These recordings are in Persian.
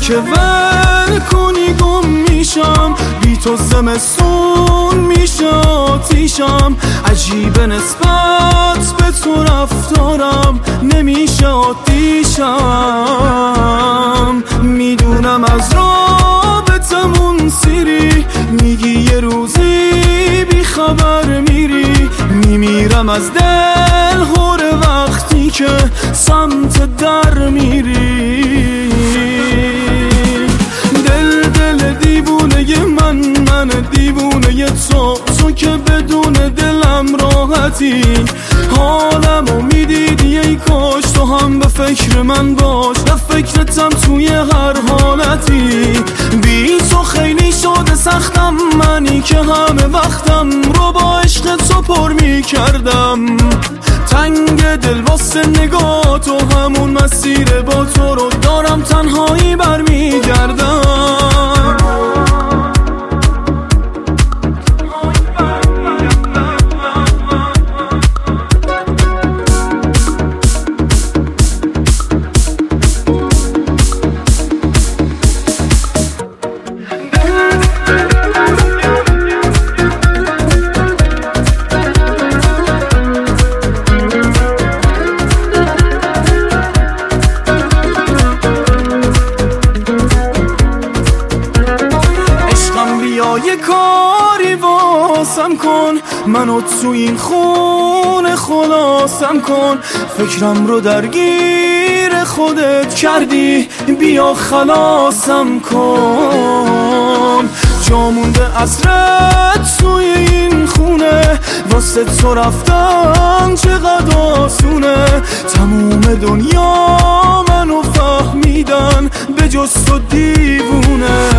که ول کنی گم میشم، بی تو زمستون میشه آتیشم. عجیبه نسبت به تو رفتارم نمیشه آتیشم. میدونم از رابطمون سیری، میگی یه روزی بی خبر میری. میمیرم از دل هر وقتی که سمت در میری. دل دیوونه من دیوونه تو که بدون دلم راحتی. حالمو میدیدی ای کاش تو هم به فکر من باش، به فکرتم توی هر حالتی. بی تو خیلی شده سختم، منی که همه وقتم رو با عشق تو پر میکردم. تنگ دل واسه نگاه تو، همون مسیر با تو رو دارم تنهایی برمیگردم. یه کاری واسم کن، منو تو این خونه خلاصم کن. فکرم رو درگیر خودت کردی، بیا خلاصم کن. جا مونده عطرت توی این خونه، واسه تو رفتن چقدر آسونه. تموم دنیا منو فهمیدن به جز تو دیوونه.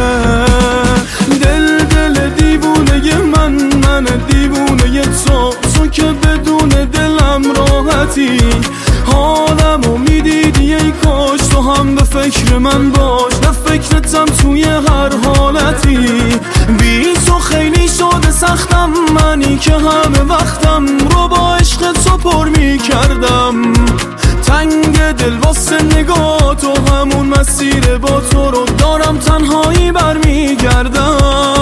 دل دیوونه من دیوونه تو که بدون دلم راحتی. حالمو میدیدی ای کاش تو هم به فکر من باش، به فکرتم توی هر حالتی. بی تو خیلی شده سختم، منی که همه وقتم رو با عشق تو پر میکردم. تنگ دل واسه نگاه تو، همون مسیر با تو رو دارم تنهایی برمیگردم.